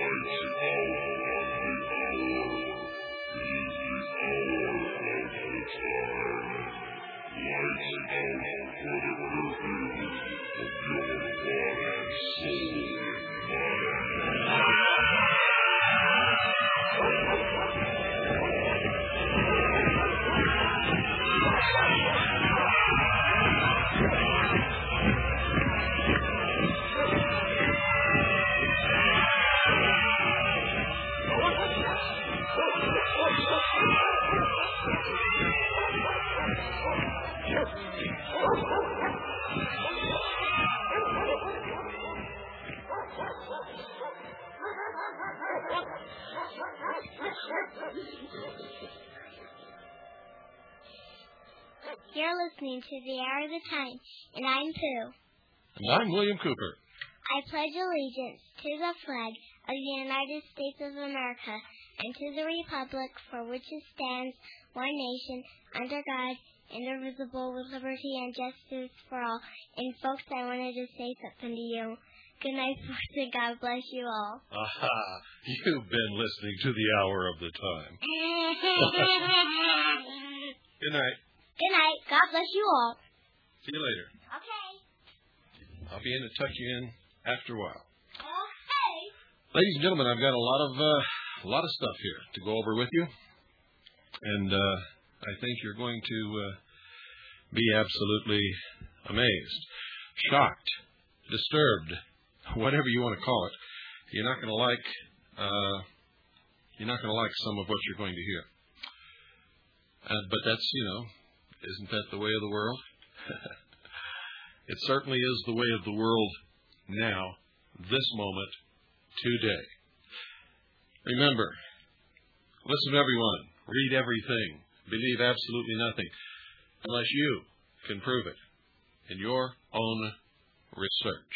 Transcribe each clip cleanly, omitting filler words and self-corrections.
You're listening to The Hour of the Time, and I'm Pooh. And I'm William Cooper. I pledge allegiance to the flag of the United States of America and to the republic for which it stands, one nation, under God, indivisible, with liberty and justice for all. And folks, I wanted to say something to you. Good night, folks, and God bless you all. Aha! You've been listening to The Hour of the Time. Good night. Good night. God bless you all. See you later. Okay. I'll be in to tuck you in after a while. Okay. Ladies and gentlemen, I've got a lot of stuff here to go over with you, and I think you're going to be absolutely amazed, shocked, disturbed, whatever you want to call it. You're not going to like some of what you're going to hear. But that's, isn't that the way of the world? It certainly is the way of the world now, this moment, today. Remember, listen everyone, read everything, believe absolutely nothing, unless you can prove it in your own research.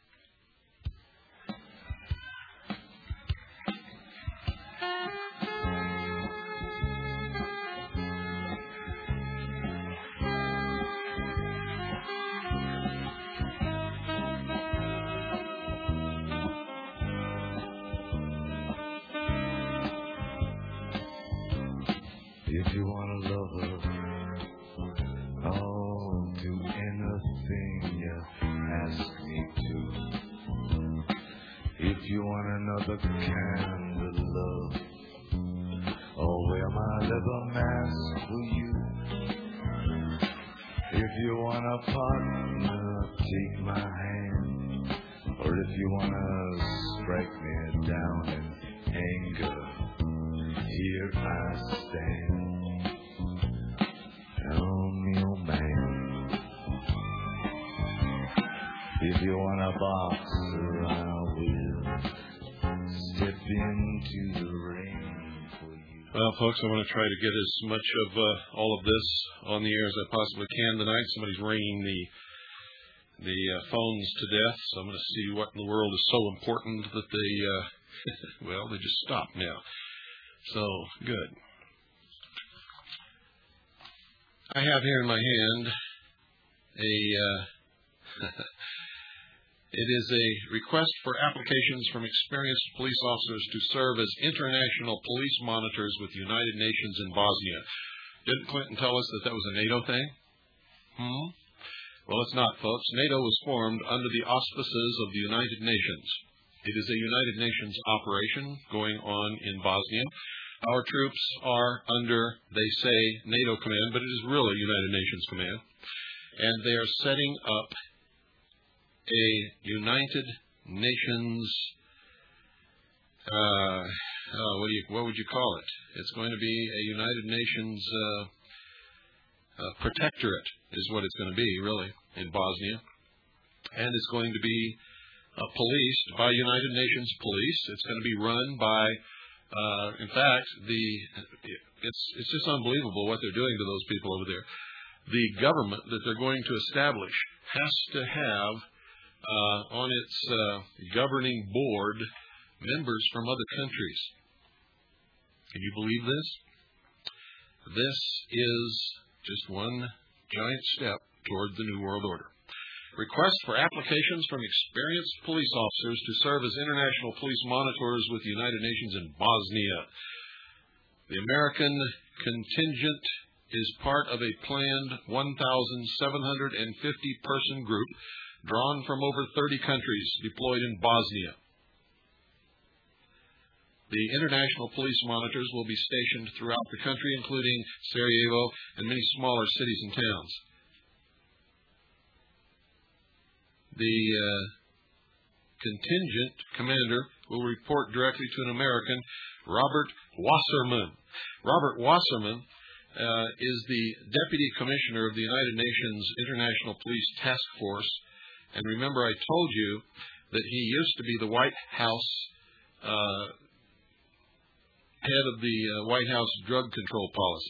If you want a lover, I'll do anything you ask me to. If you want another kind of love, I'll wear my leather mask for you. If you want a partner, take my hand. Or if you want to strike me down in anger, here I stand. Tell me, oh man, if you want a boxer, I will step into the ring for you. Well, folks, I want to try to get as much of all of this on the air as I possibly can tonight. Somebody's ringing the phones to death, so I'm going to see what in the world is so important that they, they just stopped now. So, good. I have here in my hand it is a request for applications from experienced police officers to serve as international police monitors with the United Nations in Bosnia. Didn't Clinton tell us that was a NATO thing? Well, it's not, folks. NATO was formed under the auspices of the United Nations. It is a United Nations operation going on in Bosnia. Our troops are under, they say, NATO command, but it is really United Nations command. And they are setting up a United Nations, what would you call it? It's going to be a United Nations protectorate is what it's going to be, really, in Bosnia. And it's going to be policed by United Nations police. It's going to be run by, in fact, it's just unbelievable what they're doing to those people over there. The government that they're going to establish has to have on its governing board members from other countries. Can you believe this? This is just one giant step toward the New World Order. Request for applications from experienced police officers to serve as international police monitors with the United Nations in Bosnia. The American contingent is part of a planned 1,750-person group drawn from over 30 countries deployed in Bosnia. The international police monitors will be stationed throughout the country, including Sarajevo and many smaller cities and towns. The contingent commander will report directly to an American, Robert Wasserman. Robert Wasserman is the Deputy Commissioner of the United Nations International Police Task Force. And remember, I told you that he used to be the White House head of the White House drug control policy.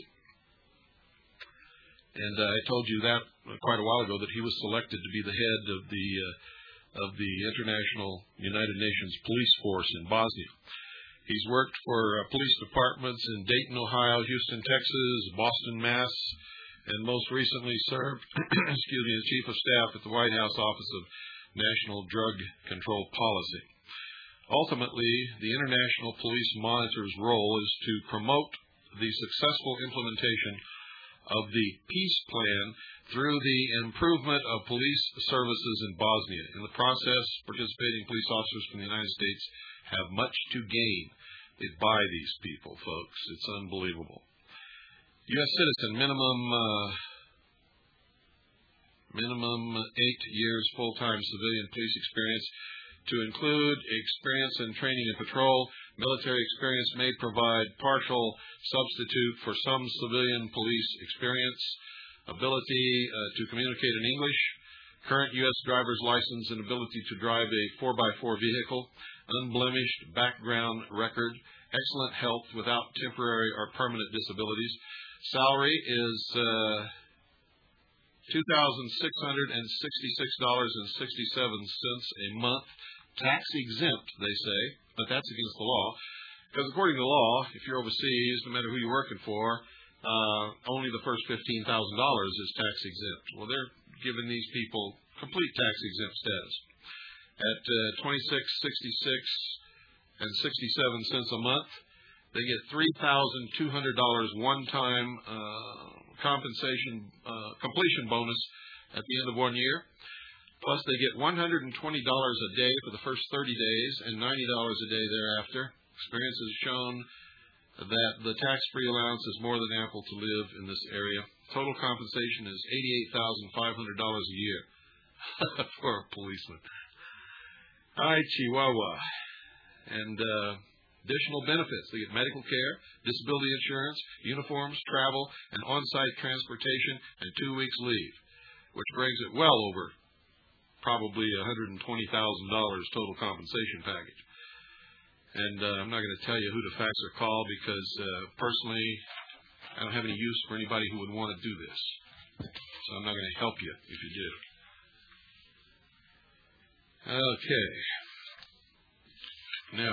And I told you that quite a while ago, that he was selected to be the head of the International United Nations Police Force in Bosnia. He's worked for police departments in Dayton, Ohio, Houston, Texas, Boston, Mass., and most recently served as Chief of Staff at the White House Office of National Drug Control Policy. Ultimately, the International Police Monitor's role is to promote the successful implementation of the peace plan through the improvement of police services in Bosnia. In the process, participating police officers from the United States have much to gain. They buy these people, folks. It's unbelievable. U.S. citizen, minimum 8 years full-time civilian police experience. To include experience in training and patrol, military experience may provide partial substitute for some civilian police experience. Ability to communicate in English, current U.S. driver's license and ability to drive a 4x4 vehicle, unblemished background record, excellent health without temporary or permanent disabilities. Salary is $2,666.67 a month. Tax exempt, they say, but that's against the law. Because according to law, if you're overseas, no matter who you're working for, only the first $15,000 is tax exempt. Well, they're giving these people complete tax exempt status. At $26.66 and 67 cents a month, they get $3,200 one-time completion bonus at the end of 1 year. Plus, they get $120 a day for the first 30 days and $90 a day thereafter. Experience has shown that the tax-free allowance is more than ample to live in this area. Total compensation is $88,500 a year for a policeman. Hi, Chihuahua. And additional benefits. They get medical care, disability insurance, uniforms, travel, and on-site transportation, and 2 weeks leave, which brings it well over probably $120,000 total compensation package. And I'm not going to tell you who to fax or call because personally, I don't have any use for anybody who would want to do this. So I'm not going to help you if you do. Okay. Now,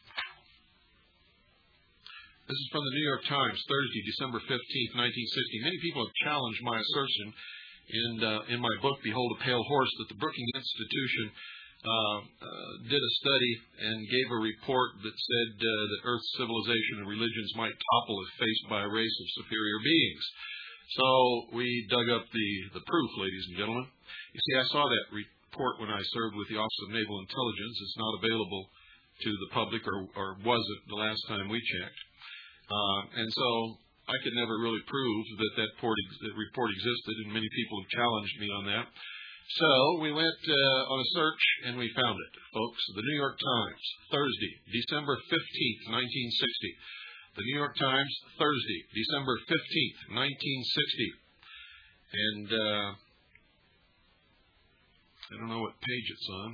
this is from the New York Times, Thursday, December 15th, 1960. Many people have challenged my assertion in my book, Behold a Pale Horse, that the Brookings Institution did a study and gave a report that said that Earth's civilization and religions might topple if faced by a race of superior beings. So we dug up the proof, ladies and gentlemen. You see, I saw that report when I served with the Office of Naval Intelligence. It's not available to the public, or was it the last time we checked. And so I could never really prove that report existed, and many people have challenged me on that. So we went on a search, and we found it, folks. The New York Times, Thursday, December 15th, 1960. The New York Times, Thursday, December 15th, 1960. And I don't know what page it's on.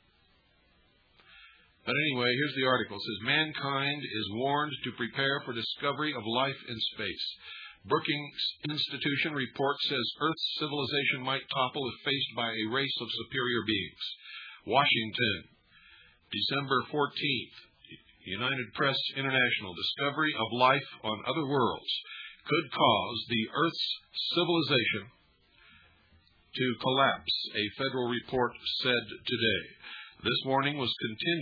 But anyway, here's the article. It says, mankind is warned to prepare for discovery of life in space. Brookings Institution report says Earth's civilization might topple if faced by a race of superior beings. Washington, December 14th. United Press International. Discovery of life on other worlds could cause the Earth's civilization to collapse, a federal report said today. This warning was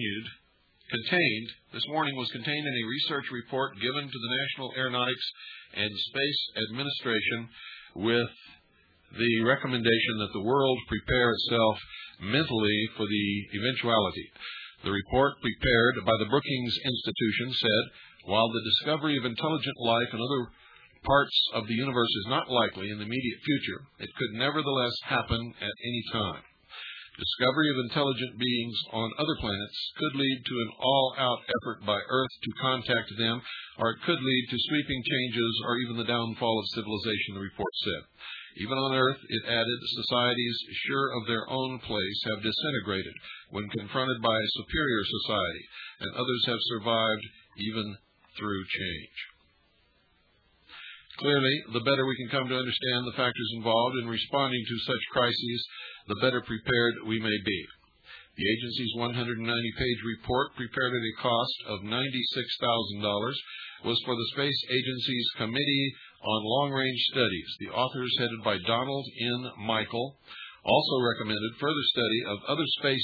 contained in a research report given to the National Aeronautics and Space Administration with the recommendation that the world prepare itself mentally for the eventuality. The report prepared by the Brookings Institution said, while the discovery of intelligent life in other parts of the universe is not likely in the immediate future, it could nevertheless happen at any time. Discovery of intelligent beings on other planets could lead to an all-out effort by Earth to contact them, or it could lead to sweeping changes or even the downfall of civilization, the report said. Even on Earth, it added, societies sure of their own place have disintegrated when confronted by a superior society, and others have survived even through change. Clearly, the better we can come to understand the factors involved in responding to such crises, the better prepared we may be. The agency's 190-page report, prepared at a cost of $96,000, was for the Space Agency's Committee on Long-Range Studies. The authors, headed by Donald N. Michael, also recommended further study of other space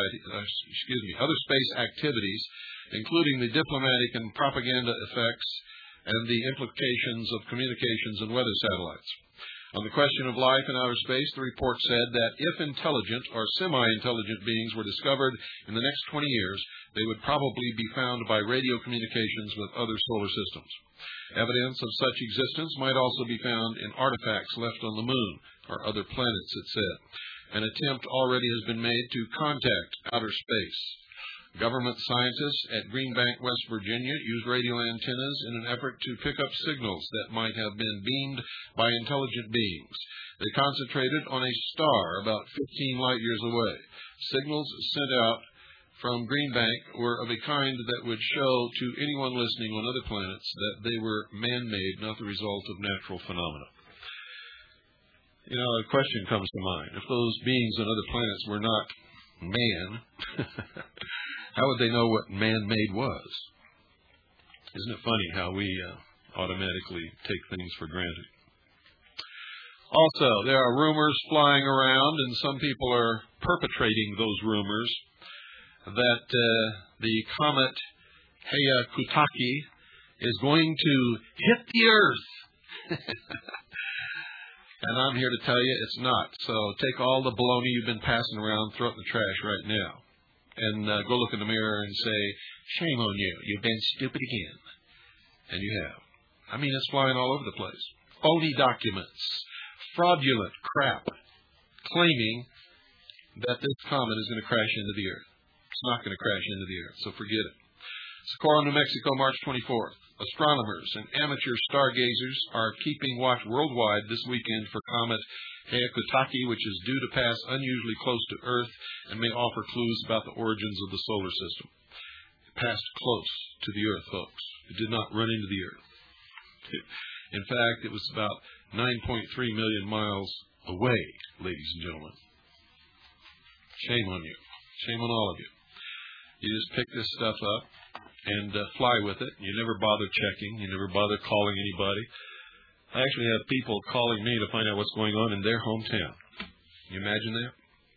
activities, including the diplomatic and propaganda effects and the implications of communications and weather satellites. On the question of life in outer space, the report said that if intelligent or semi-intelligent beings were discovered in the next 20 years, they would probably be found by radio communications with other solar systems. Evidence of such existence might also be found in artifacts left on the moon or other planets, it said. An attempt already has been made to contact outer space. Government scientists at Green Bank, West Virginia, used radio antennas in an effort to pick up signals that might have been beamed by intelligent beings. They concentrated on a star about 15 light years away. Signals sent out from Green Bank were of a kind that would show to anyone listening on other planets that they were man-made, not the result of natural phenomena. You know, a question comes to mind. If those beings on other planets were not man, how would they know what man-made was? Isn't it funny how we automatically take things for granted? Also, there are rumors flying around, and some people are perpetrating those rumors, that the comet Hyakutake is going to hit the Earth. And I'm here to tell you it's not. So take all the baloney you've been passing around, throw it in the trash right now. And go look in the mirror and say, shame on you, you've been stupid again. And you have. I mean, it's flying all over the place. Phony documents, fraudulent crap, claiming that this comet is going to crash into the Earth. It's not going to crash into the Earth, so forget it. Socorro, New Mexico, March 24th. Astronomers and amateur stargazers are keeping watch worldwide this weekend for comet Hyakutake, which is due to pass unusually close to Earth and may offer clues about the origins of the solar system. It passed close to the Earth, folks. It did not run into the Earth. In fact, it was about 9.3 million miles away, ladies and gentlemen. Shame on you. Shame on all of you. You just pick this stuff up and fly with it. You never bother checking. You never bother calling anybody. I actually have people calling me to find out what's going on in their hometown. Can you imagine that?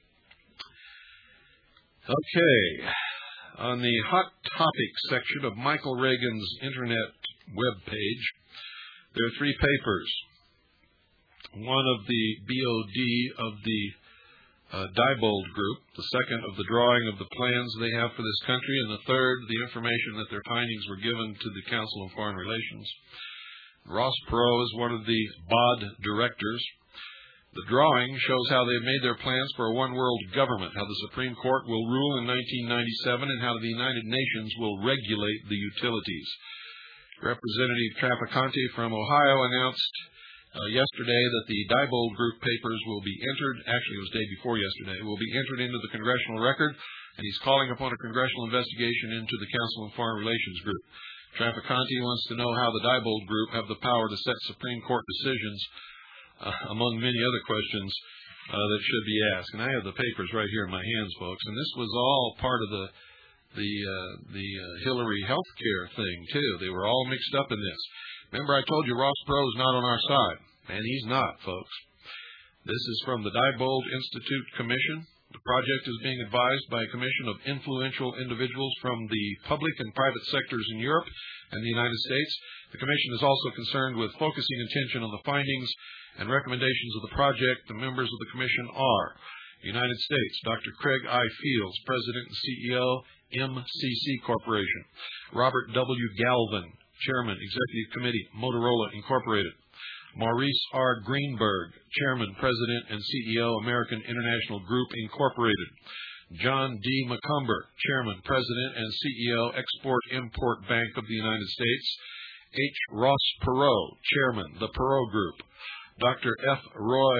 Okay. On the Hot Topics section of Michael Reagan's internet webpage, there are three papers. One of the BOD of the Diebold Group, the second of the drawing of the plans they have for this country, and the third, the information that their findings were given to the Council on Foreign Relations. Ross Perot is one of the BOD directors. The drawing shows how they've made their plans for a one-world government, how the Supreme Court will rule in 1997, and how the United Nations will regulate the utilities. Representative Trafficante from Ohio announced yesterday that the Diebold Group papers will be entered, actually it was the day before yesterday, will be entered into the congressional record, and he's calling upon a congressional investigation into the Council on Foreign Relations Group. Trafficante wants to know how the Diebold Group have the power to set Supreme Court decisions, among many other questions that should be asked. And I have the papers right here in my hands, folks, and this was all part of the Hillary health care thing, too. They were all mixed up in this. Remember, I told you Ross Perot is not on our side. And he's not, folks. This is from the Diebold Institute Commission. The project is being advised by a commission of influential individuals from the public and private sectors in Europe and the United States. The commission is also concerned with focusing attention on the findings and recommendations of the project. The members of the commission are United States, Dr. Craig I. Fields, President and CEO, MCC Corporation. Robert W. Galvin, Chairman, Executive Committee, Motorola Incorporated. Maurice R. Greenberg, Chairman, President, and CEO, American International Group, Incorporated. John D. McCumber, Chairman, President, and CEO, Export-Import Bank of the United States. H. Ross Perot, Chairman, The Perot Group. Dr. F. Roy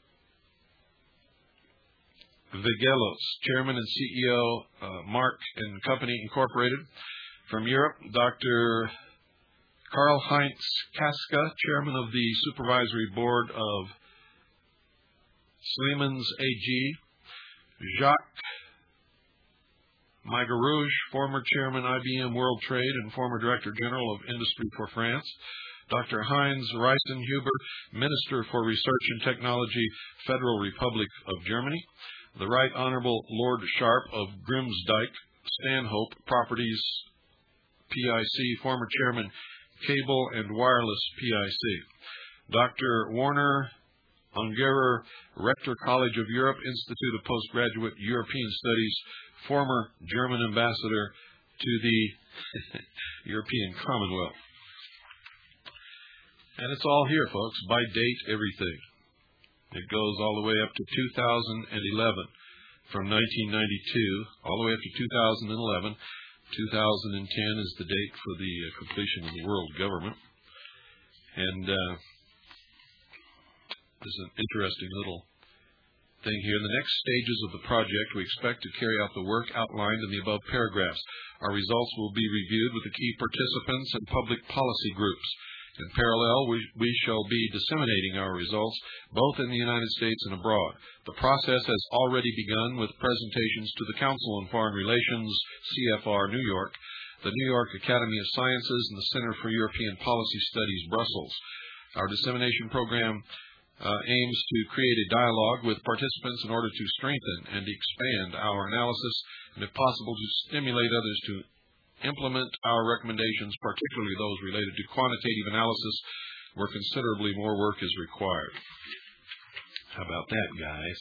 Vigelos, Chairman and CEO, Mark & Company, Incorporated. From Europe, Dr. Karl-Heinz Kaska, Chairman of the Supervisory Board of Siemens AG. Jacques Maigarouche, former Chairman, IBM World Trade and former Director General of Industry for France. Dr. Heinz Reistenhuber, Minister for Research and Technology, Federal Republic of Germany. The Right Honorable Lord Sharp of Grimsdyke Stanhope Properties PIC, former Chairman, Cable and Wireless PIC. Dr. Warner Ungerer, Rector College of Europe, Institute of Postgraduate European Studies, former German ambassador to the European Commonwealth. And it's all here, folks, by date, everything. It goes all the way up to 2011, from 1992, all the way up to 2011. 2010 is the date for the completion of the world government. And there's an interesting little thing here. In the next stages of the project, we expect to carry out the work outlined in the above paragraphs. Our results will be reviewed with the key participants and public policy groups. In parallel, we shall be disseminating our results both in the United States and abroad. The process has already begun with presentations to the Council on Foreign Relations, CFR, New York, the New York Academy of Sciences, and the Center for European Policy Studies, Brussels. Our dissemination program aims to create a dialogue with participants in order to strengthen and expand our analysis and, if possible, to stimulate others to implement our recommendations, particularly those related to quantitative analysis, where considerably more work is required. How about that, guys?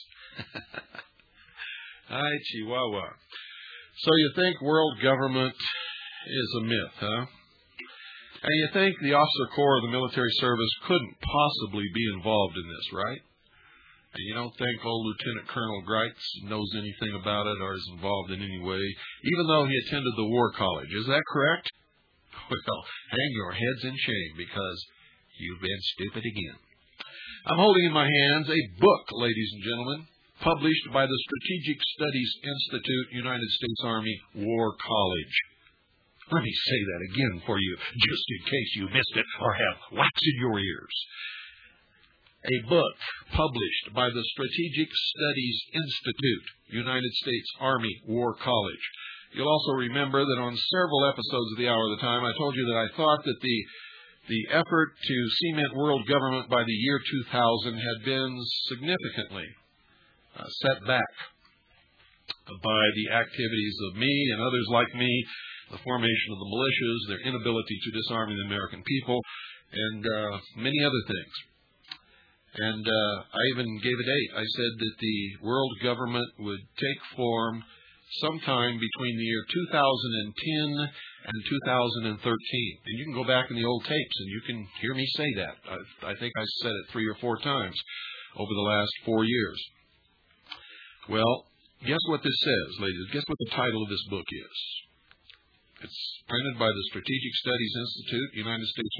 Hi, Chihuahua. So you think world government is a myth, huh? And you think the officer corps of the military service couldn't possibly be involved in this, right? And you don't think old Lieutenant Colonel Greitz knows anything about it or is involved in any way, even though he attended the War College. Is that correct? Well, hang your heads in shame, because you've been stupid again. I'm holding in my hands a book, ladies and gentlemen, published by the Strategic Studies Institute, United States Army War College. Let me say that again for you, just in case you missed it or have wax in your ears. A book published by the Strategic Studies Institute, United States Army War College. You'll also remember that on several episodes of the Hour of the Time, I told you that I thought that the effort to cement world government by the year 2000 had been significantly set back by the activities of me and others like me, the formation of the militias, their inability to disarm the American people, and many other things. And I even gave a date. I said that the world government would take form sometime between the year 2010 and 2013. And you can go back in the old tapes and you can hear me say that. I think I said it 3 or 4 times over the last 4 years. Well, guess what this says, ladies? Guess what the title of this book is? It's printed by the Strategic Studies Institute, United States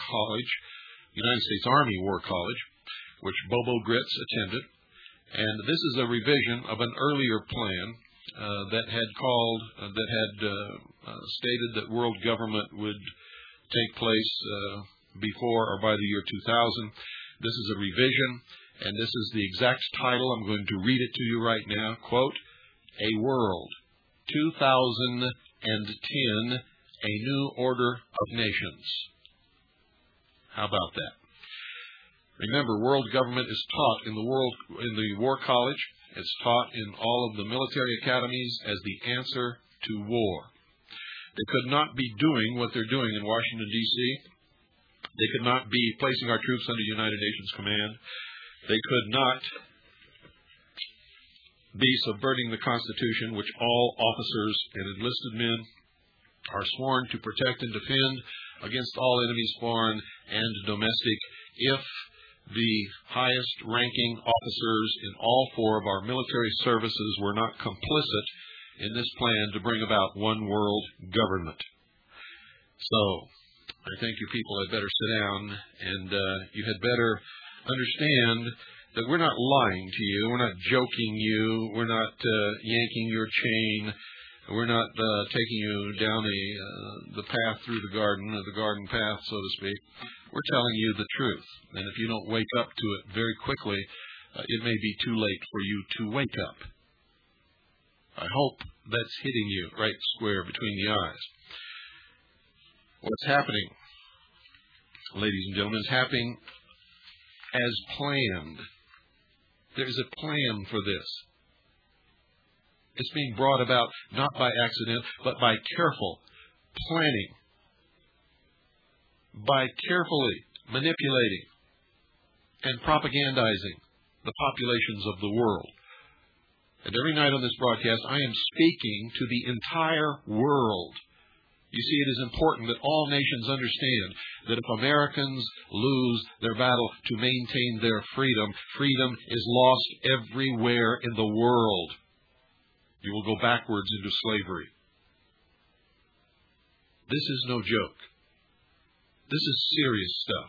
Army War College, which Bobo Gritz attended. And this is a revision of an earlier plan that had stated that world government would take place before or by the year 2000. This is a revision, and this is the exact title. I'm going to read it to you right now. Quote, A World, 2010, A New Order of Nations. How about that? Remember, world government is taught in the War College. It's taught in all of the military academies as the answer to war. They could not be doing what they're doing in Washington, D.C. They could not be placing our troops under United Nations command. They could not be subverting the Constitution, which all officers and enlisted men are sworn to protect and defend against all enemies, foreign and domestic, if the highest-ranking officers in all four of our military services were not complicit in this plan to bring about one world government. So, I think you people had better sit down, and you had better understand that we're not lying to you, we're not joking you, we're not yanking your chain, we're not taking you down the path through the garden, or the garden path, so to speak. We're telling you the truth, and if you don't wake up to it very quickly, it may be too late for you to wake up. I hope that's hitting you right square between the eyes. What's happening, ladies and gentlemen, is happening as planned. There's a plan for this. It's being brought about not by accident, but by careful planning, by carefully manipulating and propagandizing the populations of the world. And every night on this broadcast, I am speaking to the entire world. You see, it is important that all nations understand that if Americans lose their battle to maintain their freedom, freedom is lost everywhere in the world. You will go backwards into slavery. This is no joke. This is serious stuff.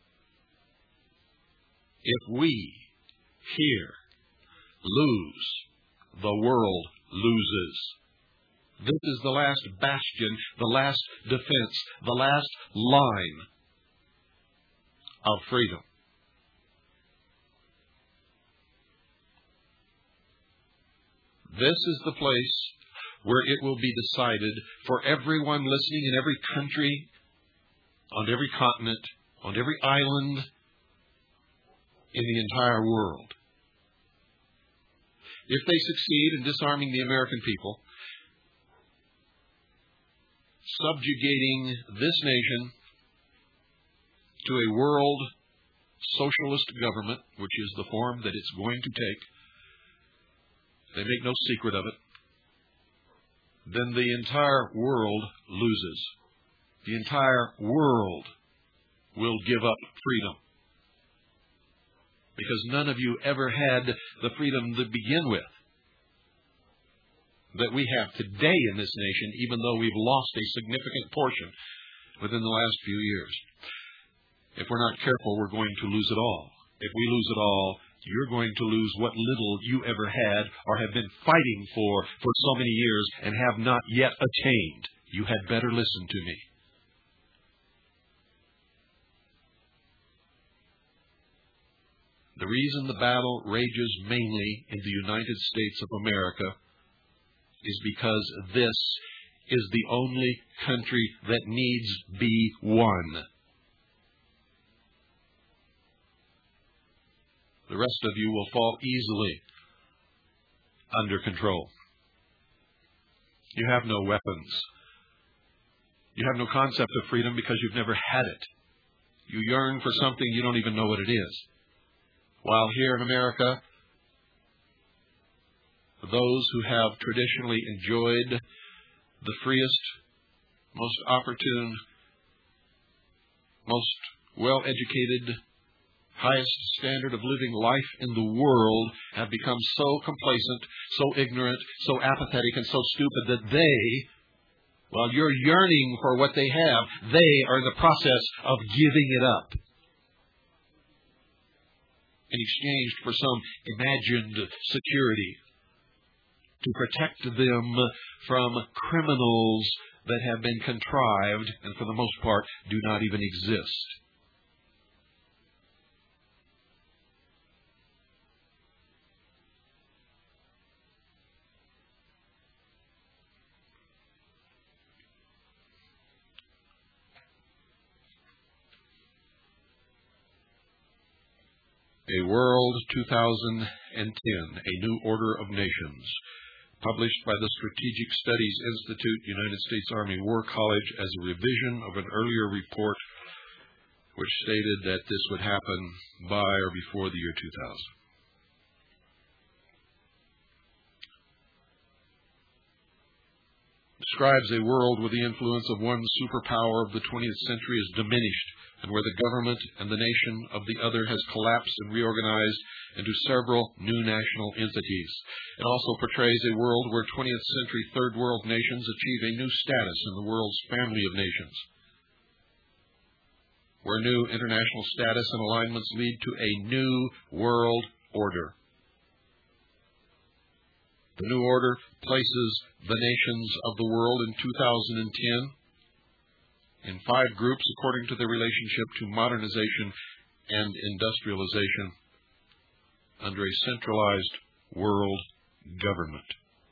If we here lose, the world loses. This is the last bastion, the last defense, the last line of freedom. This is the place where it will be decided for everyone listening in every country, on every continent, on every island in the entire world. If they succeed in disarming the American people, subjugating this nation to a world socialist government, which is the form that it's going to take, they make no secret of it, then the entire world loses. The entire world will give up freedom. Because none of you ever had the freedom to begin with that we have today in this nation, even though we've lost a significant portion within the last few years. If we're not careful, we're going to lose it all. If we lose it all, you're going to lose what little you ever had or have been fighting for so many years and have not yet attained. You had better listen to me. The reason the battle rages mainly in the United States of America is because this is the only country that needs be won. The rest of you will fall easily under control. You have no weapons. You have no concept of freedom because you've never had it. You yearn for something you don't even know what it is. While here in America, those who have traditionally enjoyed the freest, most opportune, most well-educated, highest standard of living life in the world have become so complacent, so ignorant, so apathetic, and so stupid that they, while you're yearning for what they have, they are in the process of giving it up in exchange for some imagined security to protect them from criminals that have been contrived and for the most part do not even exist. A World 2010, A New Order of Nations, published by the Strategic Studies Institute, United States Army War College, as a revision of an earlier report which stated that this would happen by or before the year 2000. Describes a world where the influence of one superpower of the 20th century is diminished, and where the government and the nation of the other has collapsed and reorganized into several new national entities. It also portrays a world where 20th century third world nations achieve a new status in the world's family of nations, where new international status and alignments lead to a new world order. The new order places the nations of the world in 2010 in 5 groups according to their relationship to modernization and industrialization under a centralized world government.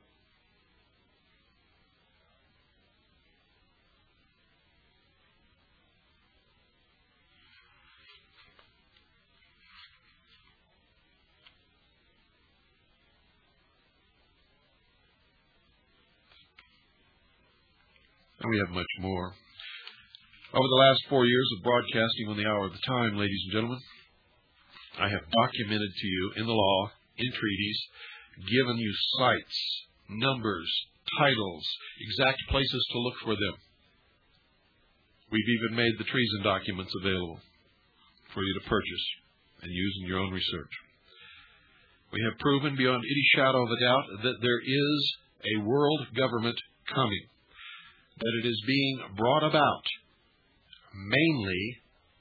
And we have much more. Over the last 4 years of broadcasting on the Hour of the Time, ladies and gentlemen, I have documented to you in the law, in treaties, given you sites, numbers, titles, exact places to look for them. We've even made the treason documents available for you to purchase and use in your own research. We have proven beyond any shadow of a doubt that there is a world government coming, that it is being brought about mainly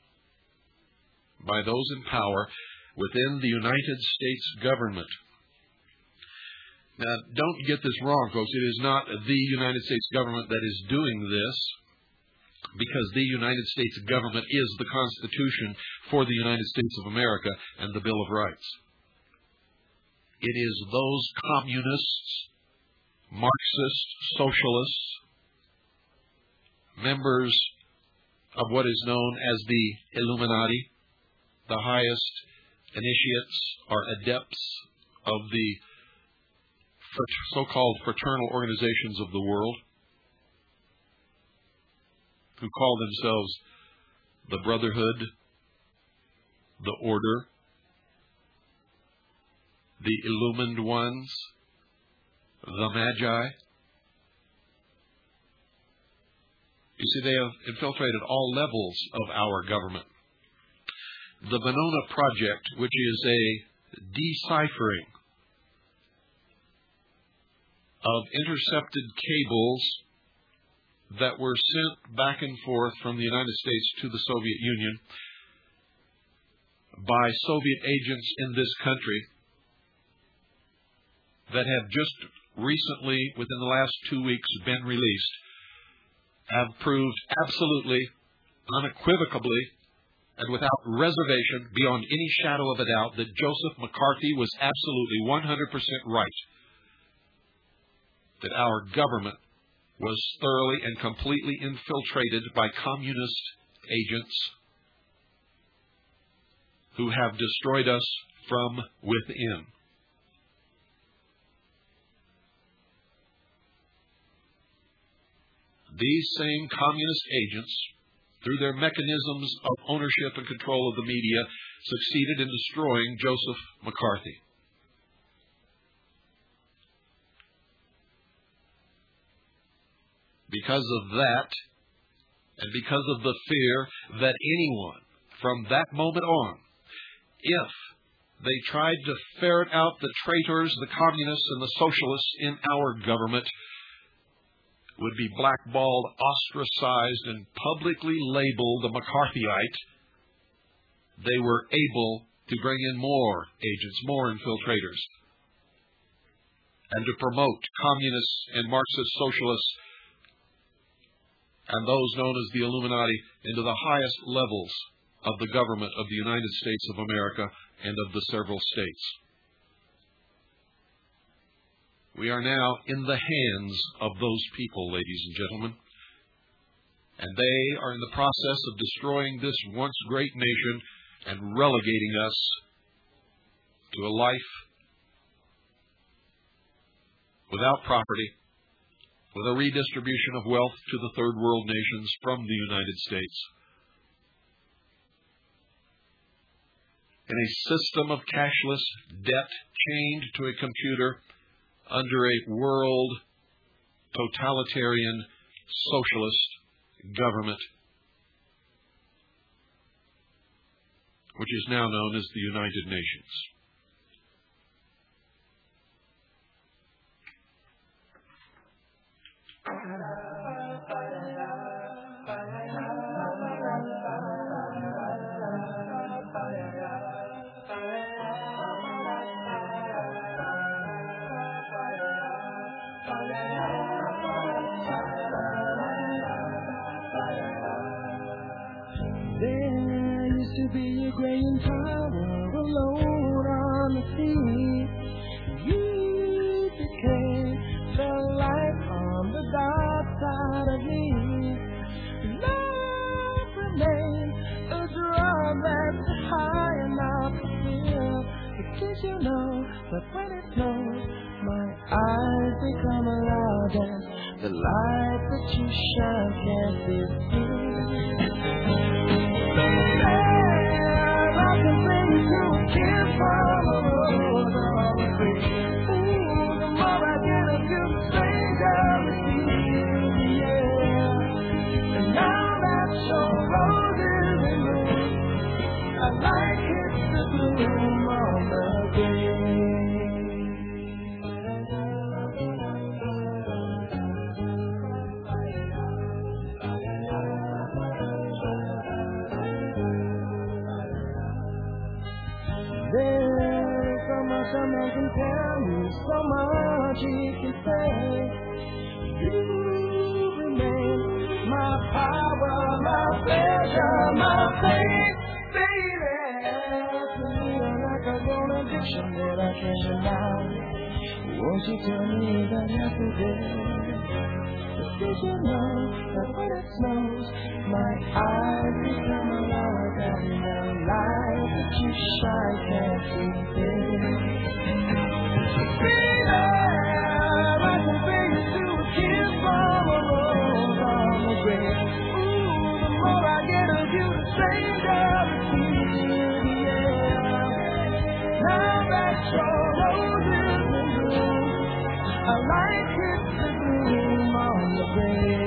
by those in power within the United States government. Now, don't get this wrong, folks. It is not the United States government that is doing this, because the United States government is the Constitution for the United States of America and the Bill of Rights. It is those communists, Marxists, socialists, members of what is known as the Illuminati, the highest initiates or adepts of the so-called fraternal organizations of the world, who call themselves the Brotherhood, the Order, the Illumined Ones, the Magi. You see, they have infiltrated all levels of our government. The Venona Project, which is a deciphering of intercepted cables that were sent back and forth from the United States to the Soviet Union by Soviet agents in this country, that have just recently, within the last 2 weeks, been released, have proved absolutely, unequivocally, and without reservation, beyond any shadow of a doubt, that Joseph McCarthy was absolutely 100% right. That our government was thoroughly and completely infiltrated by communist agents who have destroyed us from within. These same communist agents, through their mechanisms of ownership and control of the media, succeeded in destroying Joseph McCarthy. Because of that, and because of the fear that anyone from that moment on, if they tried to ferret out the traitors, the communists, and the socialists in our government, would be blackballed, ostracized, and publicly labeled a McCarthyite, they were able to bring in more agents, more infiltrators, and to promote communists and Marxist socialists and those known as the Illuminati into the highest levels of the government of the United States of America and of the several states. We are now in the hands of those people, ladies and gentlemen, and they are in the process of destroying this once great nation and relegating us to a life without property, with a redistribution of wealth to the third world nations from the United States, in a system of cashless debt chained to a computer under a world totalitarian socialist government, which is now known as the United Nations. There used to be a great tower alone on the sea. You became the light on the dark side of me. Love remained a drum that's high enough to feel. Because you know that when it snows, my eyes become alive and the light that you shine can't be seen. Someone can tell me so much he can say. You remain my power, my pleasure, my faith, baby. To me, I'm like a grown addiction that I can't deny. Won't you tell me that yesterday? Did you know that when it snows, my eyes become alive and the light that you shine can't see it? Freedom, I can bring you to a kiss from a rose on the grave. Ooh, the more I get of you, the stranger it feels, yeah. Now that your rose is in bloom, a light hits the gloom on the grave.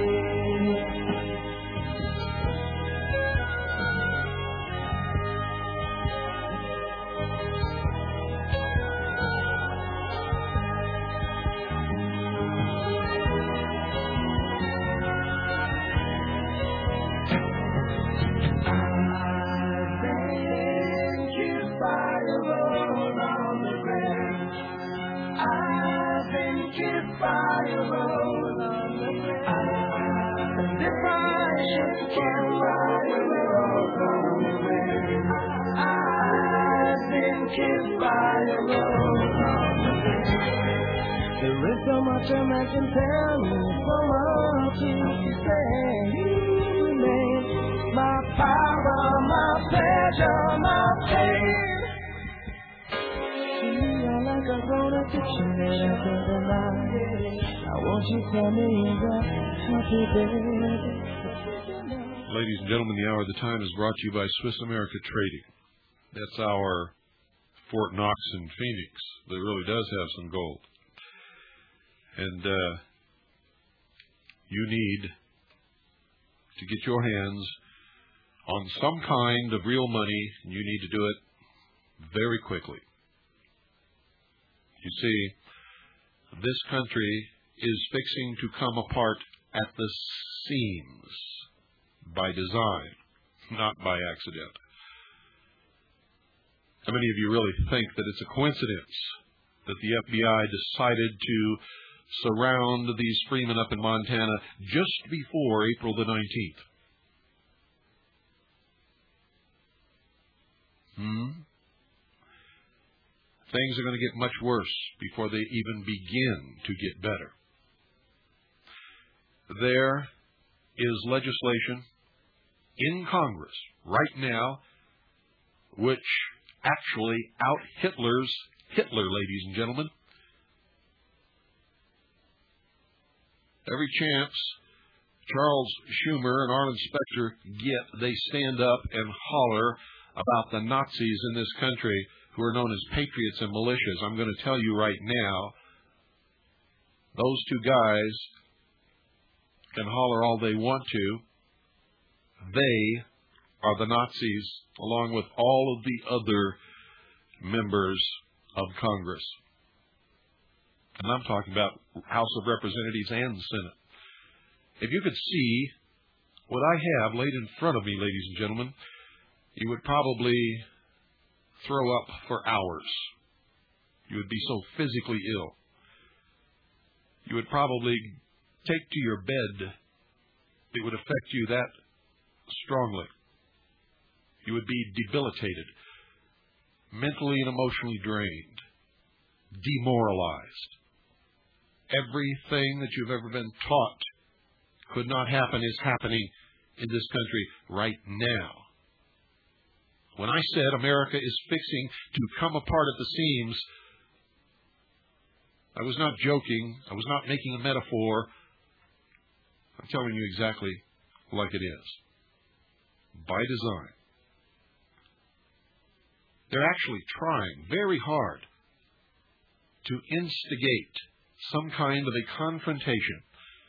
I can tell you so much you can say. You remain my power, my pleasure, my pain. To me, you're like a grown addiction that I can't deny. Now won't you tell me you're happy, baby? Ladies and gentlemen, the Hour of the Time is brought to you by Swiss America Trading. That's our Fort Knox in Phoenix. That really does have some gold. And you need to get your hands on some kind of real money, and you need to do it very quickly. You see, this country is fixing to come apart at the seams by design, not by accident. How many of you really think that it's a coincidence that the FBI decided to surround these freemen up in Montana just before April the 19th? Things are going to get much worse before they even begin to get better. There is legislation in Congress right now which actually out Hitler's Hitler, ladies and gentlemen. Every chance Charles Schumer and Arlen Specter get, they stand up and holler about the Nazis in this country who are known as patriots and militias. I'm going to tell you right now, those two guys can holler all they want to. They are the Nazis, along with all of the other members of Congress. And I'm talking about House of Representatives and the Senate. If you could see what I have laid in front of me, ladies and gentlemen, you would probably throw up for hours. You would be so physically ill. You would probably take to your bed. It would affect you that strongly. You would be debilitated, mentally and emotionally drained, demoralized. Everything that you've ever been taught could not happen is happening in this country right now. When I said America is fixing to come apart at the seams, I was not joking. I was not making a metaphor. I'm telling you exactly like it is. By design. They're actually trying very hard to instigate some kind of a confrontation.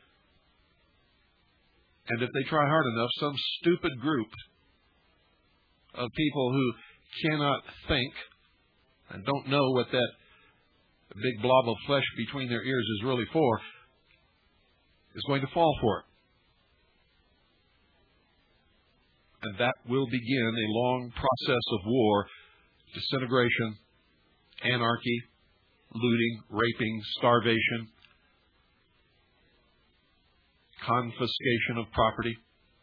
And if they try hard enough, some stupid group of people who cannot think and don't know what that big blob of flesh between their ears is really for is going to fall for it. And that will begin a long process of war, disintegration, anarchy, looting, raping, starvation, confiscation of property,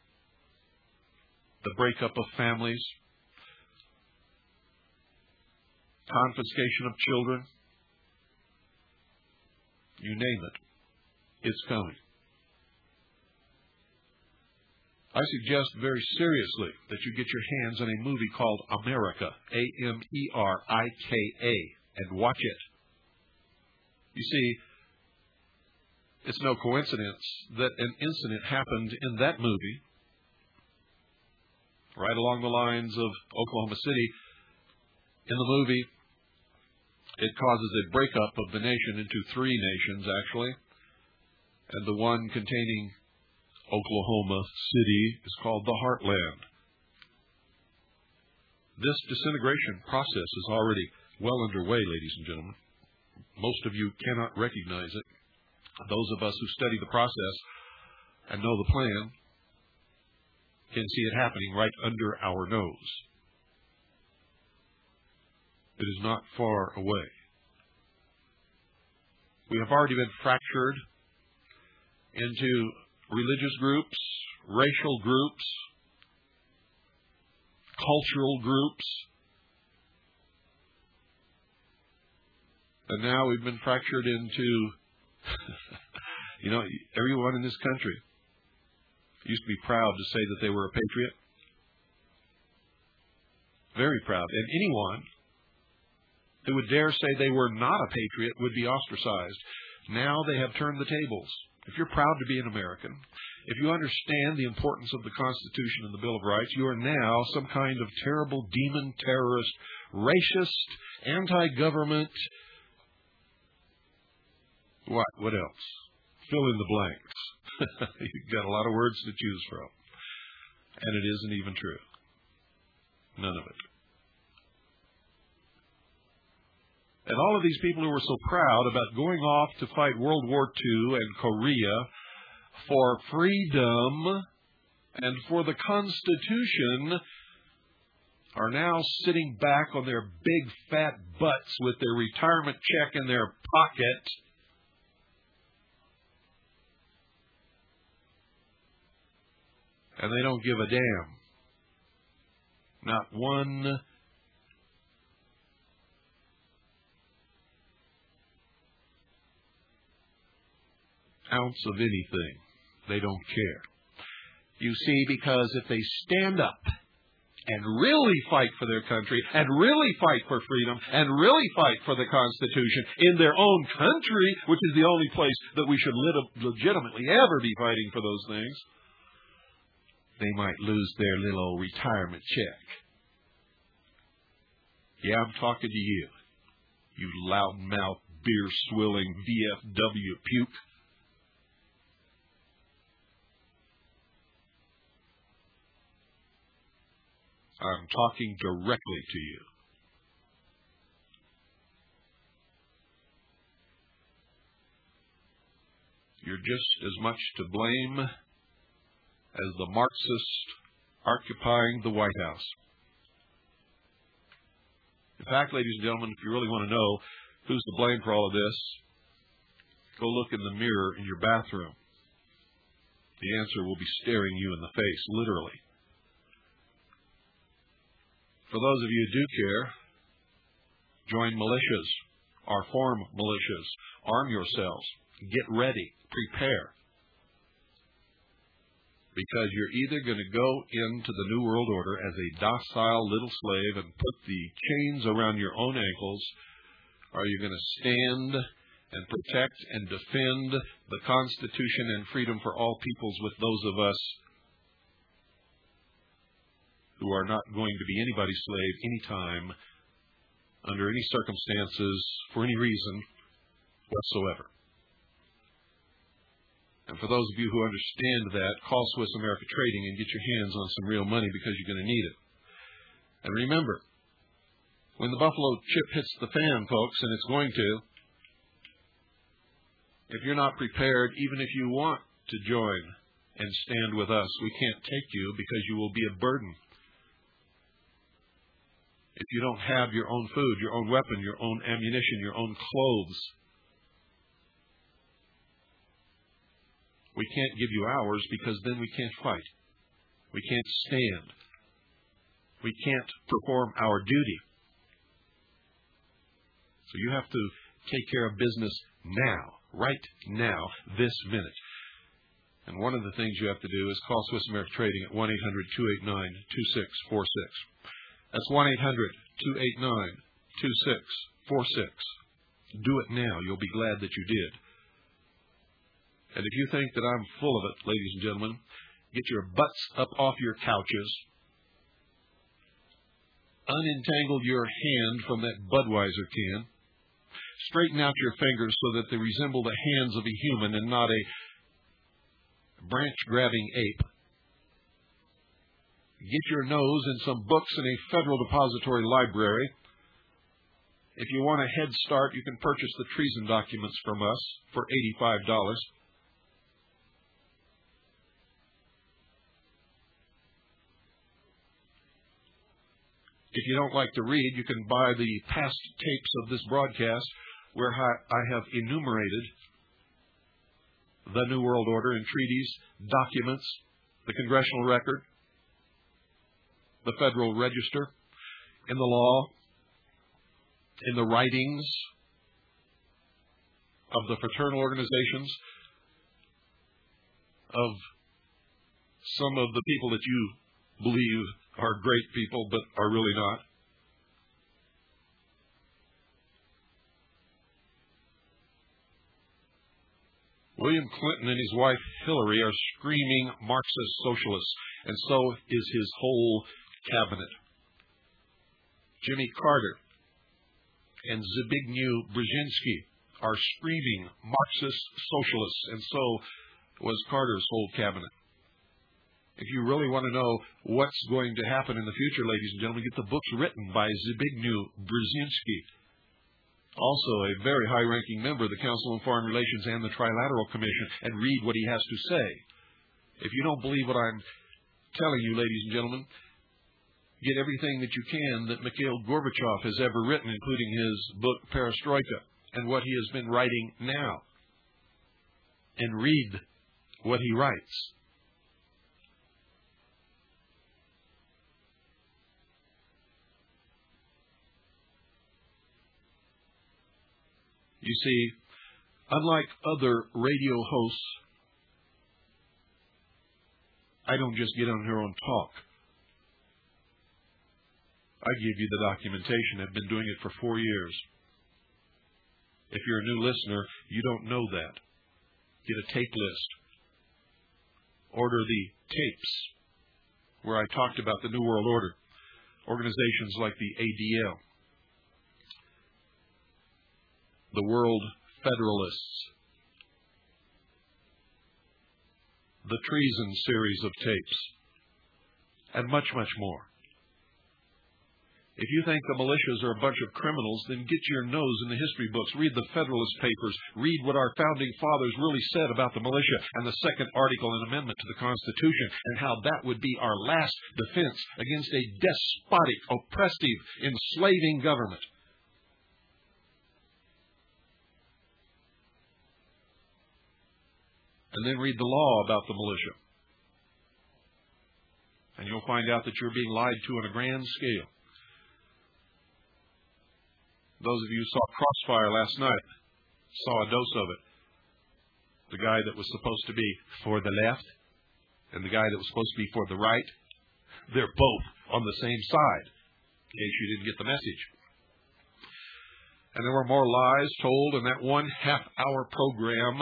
the breakup of families, confiscation of children. You name it, it's coming. I suggest very seriously that you get your hands on a movie called America, Amerika, and watch it. You see, it's no coincidence that an incident happened in that movie, right along the lines of Oklahoma City. In the movie, it causes a breakup of the nation into three nations, actually. And the one containing Oklahoma City is called the Heartland. This disintegration process is already well underway, ladies and gentlemen. Most of you cannot recognize it. Those of us who study the process and know the plan can see it happening right under our nose. It is not far away. We have already been fractured into religious groups, racial groups, cultural groups, and now we've been fractured into, everyone in this country used to be proud to say that they were a patriot. Very proud. And anyone who would dare say they were not a patriot would be ostracized. Now they have turned the tables. If you're proud to be an American, if you understand the importance of the Constitution and the Bill of Rights, you are now some kind of terrible demon terrorist, racist, anti-government. What else? Fill in the blanks. You've got a lot of words to choose from. And it isn't even true. None of it. And all of these people who were so proud about going off to fight World War II and Korea for freedom and for the Constitution are now sitting back on their big fat butts with their retirement check in their pocket, and they don't give a damn. Not one ounce of anything. They don't care. You see, because if they stand up and really fight for their country and really fight for freedom and really fight for the Constitution in their own country, which is the only place that we should legitimately ever be fighting for those things, they might lose their little old retirement check. Yeah, I'm talking to you, you loudmouth, beer-swilling VFW puke. I'm talking directly to you. You're just as much to blame as the Marxists occupying the White House. In fact, ladies and gentlemen, if you really want to know who's to blame for all of this, go look in the mirror in your bathroom. The answer will be staring you in the face, literally. For those of you who do care, join militias or form militias. Arm yourselves. Get ready. Prepare. Because you're either going to go into the New World Order as a docile little slave and put the chains around your own ankles, or you're going to stand and protect and defend the Constitution and freedom for all peoples with those of us who are not going to be anybody's slave anytime, under any circumstances, for any reason whatsoever. And for those of you who understand that, call Swiss America Trading and get your hands on some real money because you're going to need it. And remember, when the buffalo chip hits the fan, folks, and it's going to, if you're not prepared, even if you want to join and stand with us, we can't take you because you will be a burden. If you don't have your own food, your own weapon, your own ammunition, your own clothes, we can't give you ours because then we can't fight. We can't stand. We can't perform our duty. So you have to take care of business now, right now, this minute. And one of the things you have to do is call Swiss America Trading at 1-800-289-2646. That's 1-800-289-2646. Do it now. You'll be glad that you did. And if you think that I'm full of it, ladies and gentlemen, get your butts up off your couches, unentangle your hand from that Budweiser can, straighten out your fingers so that they resemble the hands of a human and not a branch-grabbing ape. Get your nose in some books in a Federal Depository Library. If you want a head start, you can purchase the treason documents from us for $85. If you don't like to read, you can buy the past tapes of this broadcast where I have enumerated the New World Order in treaties, documents, the Congressional Record, the Federal Register, in the law, in the writings of the fraternal organizations, of some of the people that you believe are great people but are really not. William Clinton and his wife Hillary are screaming Marxist socialists, and so is his whole cabinet. Jimmy Carter and Zbigniew Brzezinski are screaming Marxist socialists, and so was Carter's whole cabinet. If you really want to know what's going to happen in the future, ladies and gentlemen, get the books written by Zbigniew Brzezinski, also a very high-ranking member of the Council on Foreign Relations and the Trilateral Commission, and read what he has to say. If you don't believe what I'm telling you, ladies and gentlemen, get everything that you can that Mikhail Gorbachev has ever written, including his book Perestroika, and what he has been writing now, and read what he writes. You see, unlike other radio hosts, I don't just get on here and talk. I give you the documentation. I've been doing it for 4 years. If you're a new listener, you don't know that. Get a tape list. Order the tapes where I talked about the New World Order. Organizations like the ADL, the World Federalists, the Treason series of tapes, and much, much more. If you think the militias are a bunch of criminals, then get your nose in the history books. Read the Federalist Papers. Read what our founding fathers really said about the militia and the second article and amendment to the Constitution, and how that would be our last defense against a despotic, oppressive, enslaving government. And then read the law about the militia. And you'll find out that you're being lied to on a grand scale. Those of you who saw Crossfire last night saw a dose of it. The guy that was supposed to be for the left and the guy that was supposed to be for the right, they're both on the same side, in case you didn't get the message. And there were more lies told in that 1.5 hour program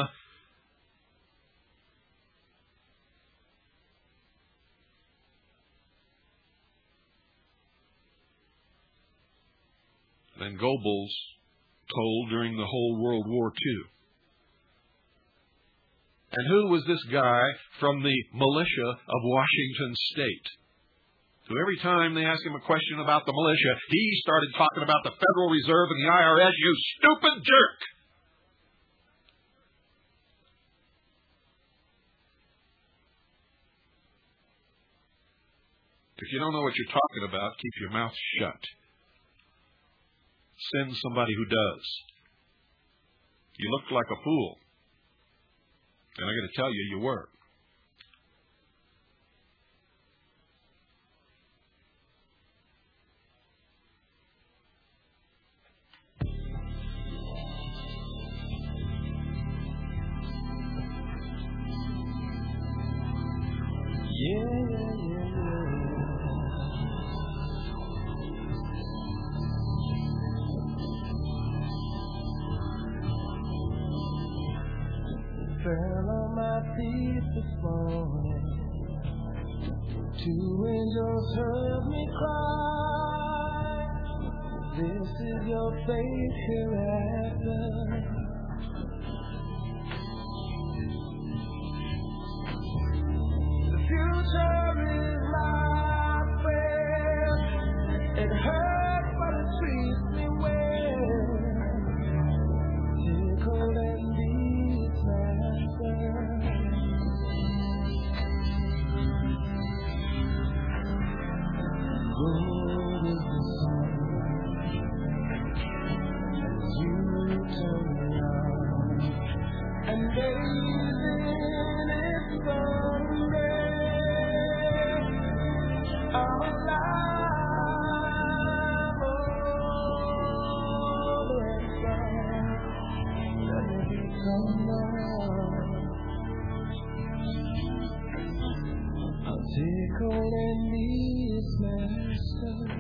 than Goebbels told during the whole World War II. And who was this guy from the militia of Washington State, who every time they asked him a question about the militia, he started talking about the Federal Reserve and the IRS? You stupid jerk! If you don't know what you're talking about, keep your mouth shut. Send somebody who does. You looked like a fool. And I'm going to tell you, you were. Fell on my feet this morning. 2 angels heard me cry. This is your fate hereafter. The future is my friend. It hurts, but it treats me well. Tickled and beats Tickled and needs master.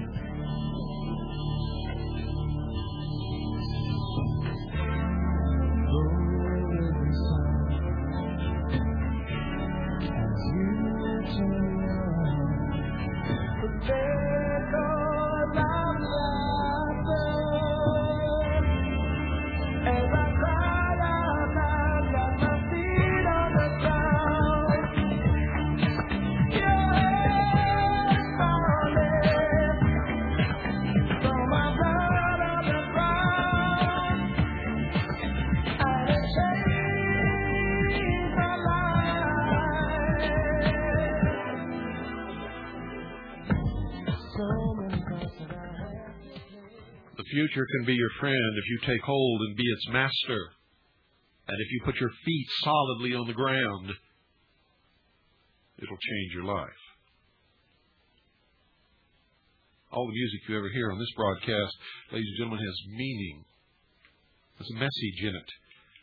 The future can be your friend if you take hold and be its master. And if you put your feet solidly on the ground, it'll change your life. All the music you ever hear on this broadcast, ladies and gentlemen, has meaning. There's a message in it.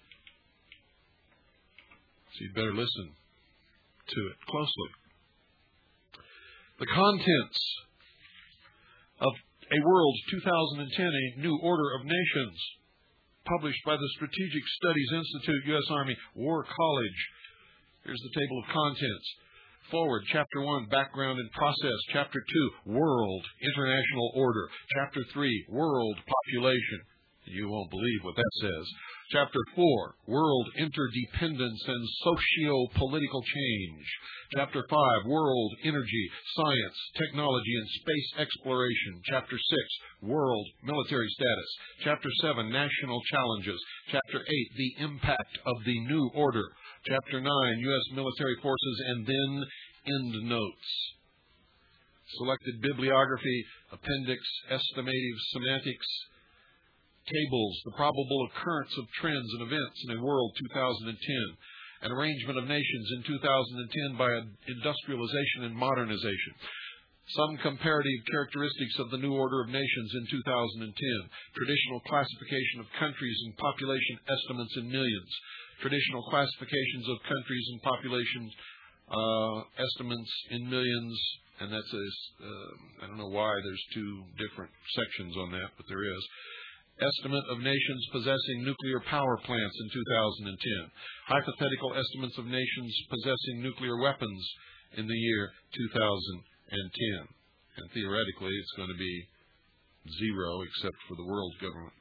So you'd better listen to it closely. The contents of A World 2010, A New Order of Nations, published by the Strategic Studies Institute, U.S. Army War College. Here's the table of contents. Forward, Chapter 1, Background and Process. Chapter 2, World, International Order. Chapter 3, World Population. You won't believe what that says. Chapter 4, World Interdependence and Socio-Political Change. Chapter 5, World Energy, Science, Technology, and Space Exploration. Chapter 6, World Military Status. Chapter 7, National Challenges. Chapter 8, The Impact of the New Order. Chapter 9, U.S. Military Forces, and then Endnotes. Selected bibliography, appendix, estimative semantics, tables, the probable occurrence of trends and events in a world 2010, an arrangement of nations in 2010 by industrialization and modernization, some comparative characteristics of the new order of nations in 2010, traditional classification of countries and population estimates in millions, traditional classifications of countries and population estimates in millions, and that's I don't know why there's two different sections on that, but there is. Estimate of nations possessing nuclear power plants in 2010. Hypothetical estimates of nations possessing nuclear weapons in the year 2010. And theoretically, it's going to be zero except for the world government.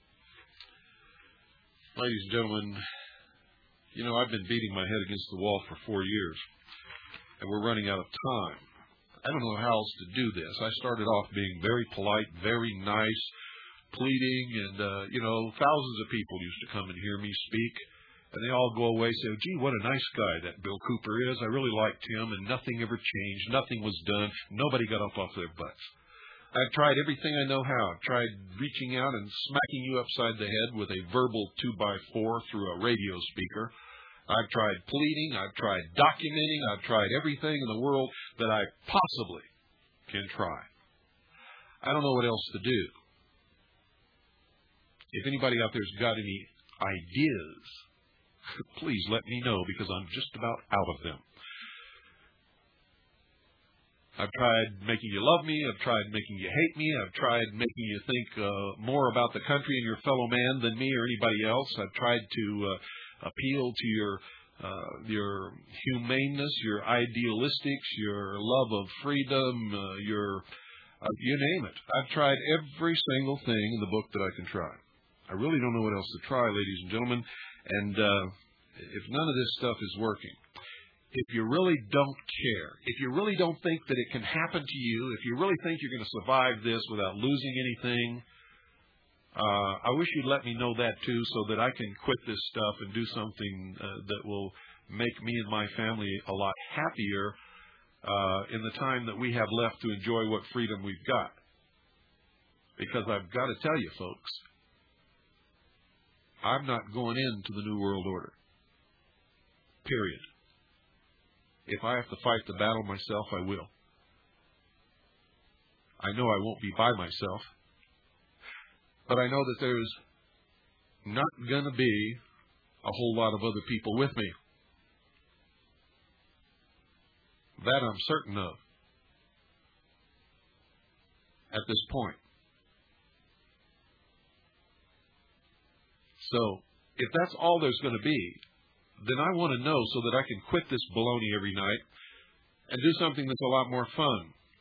Ladies and gentlemen, you know, I've been beating my head against the wall for 4 years, and we're running out of time. I don't know how else to do this. I started off being very polite, very nice, pleading, and, thousands of people used to come and hear me speak, and they all go away and say, gee, what a nice guy that Bill Cooper is. I really liked him, and nothing ever changed. Nothing was done. Nobody got up off their butts. I've tried everything I know how. I've tried reaching out and smacking you upside the head with a verbal 2x4 through a radio speaker. I've tried pleading. I've tried documenting. I've tried everything in the world that I possibly can try. I don't know what else to do. If anybody out there's got any ideas, please let me know, because I'm just about out of them. I've tried making you love me. I've tried making you hate me. I've tried making you think more about the country and your fellow man than me or anybody else. I've tried to appeal to your humaneness, your idealistics, your love of freedom, you name it. I've tried every single thing in the book that I can try. I really don't know what else to try, ladies and gentlemen. And if none of this stuff is working, if you really don't care, if you really don't think that it can happen to you, if you really think you're going to survive this without losing anything, I wish you'd let me know that too, so that I can quit this stuff and do something that will make me and my family a lot happier in the time that we have left to enjoy what freedom we've got. Because I've got to tell you, folks, I'm not going into the New World Order. Period. If I have to fight the battle myself, I will. I know I won't be by myself, but I know that there's not going to be a whole lot of other people with me. That I'm certain of at this point. So, if that's all there's going to be, then I want to know so that I can quit this baloney every night and do something that's a lot more fun.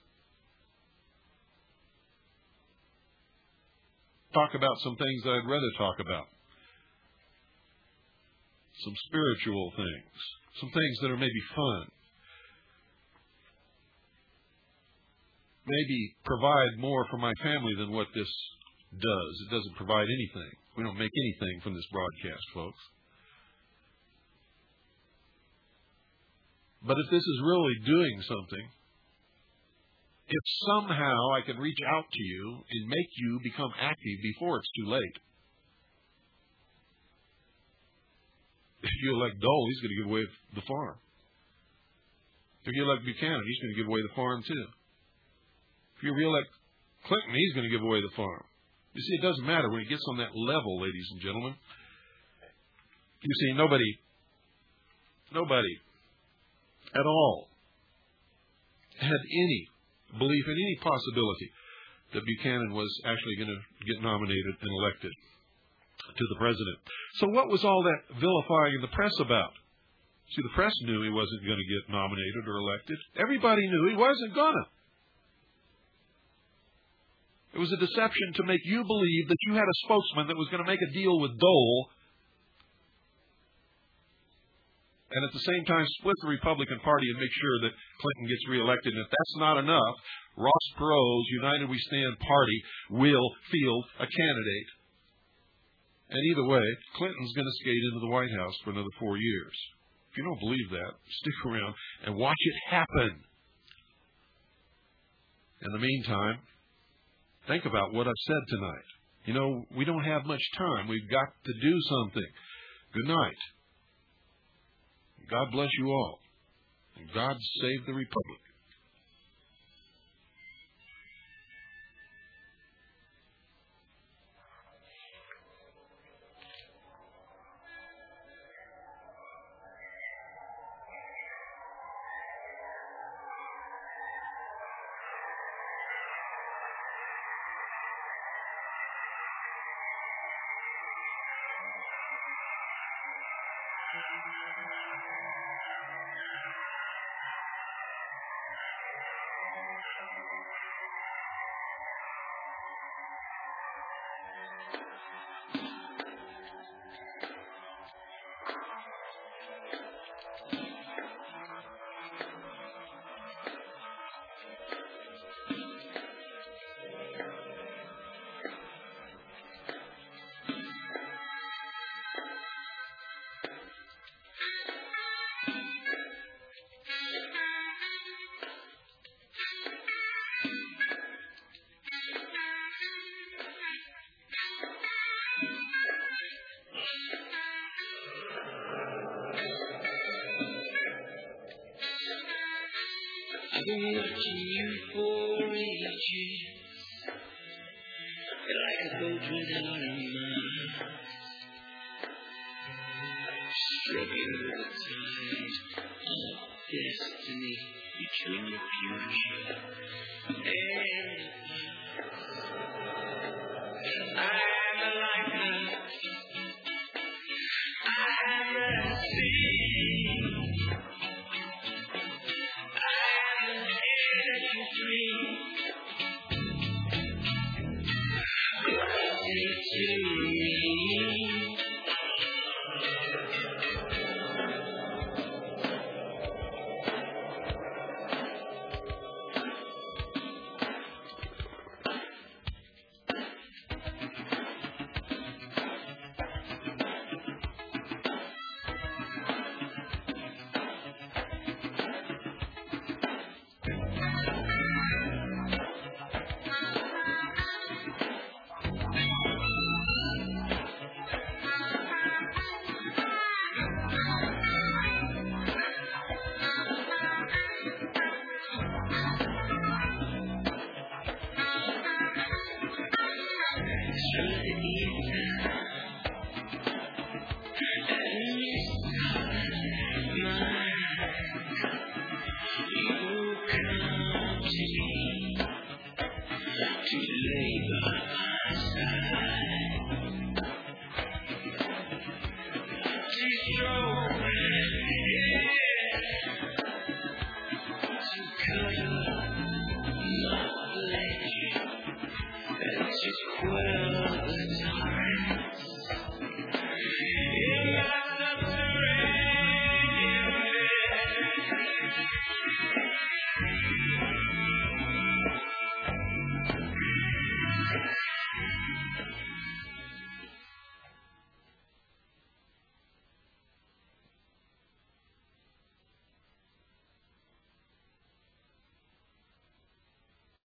Talk about some things that I'd rather talk about. Some spiritual things. Some things that are maybe fun. Maybe provide more for my family than what this does. It doesn't provide anything. We don't make anything from this broadcast, folks. But if this is really doing something, if somehow I can reach out to you and make you become active before it's too late. If you elect Dole, he's going to give away the farm. If you elect Buchanan, he's going to give away the farm too. If you re-elect Clinton, he's going to give away the farm. You see, it doesn't matter when it gets on that level, ladies and gentlemen. You see, nobody at all had any belief in any possibility that Buchanan was actually going to get nominated and elected to the president. So what was all that vilifying in the press about? See, the press knew he wasn't going to get nominated or elected. Everybody knew he wasn't going to. It was a deception to make you believe that you had a spokesman that was going to make a deal with Dole and at the same time split the Republican Party and make sure that Clinton gets reelected. And if that's not enough, Ross Perot's United We Stand party will field a candidate. And either way, Clinton's going to skate into the White House for another 4 years. If you don't believe that, stick around and watch it happen. In the meantime, think about what I've said tonight. You know, we don't have much time. We've got to do something. Good night. God bless you all. And God save the Republic. I've been watching you for ages, like a boat without a mast, struggling with the tide of destiny between the future and the past. I am a lighthouse, I am a sea. Well,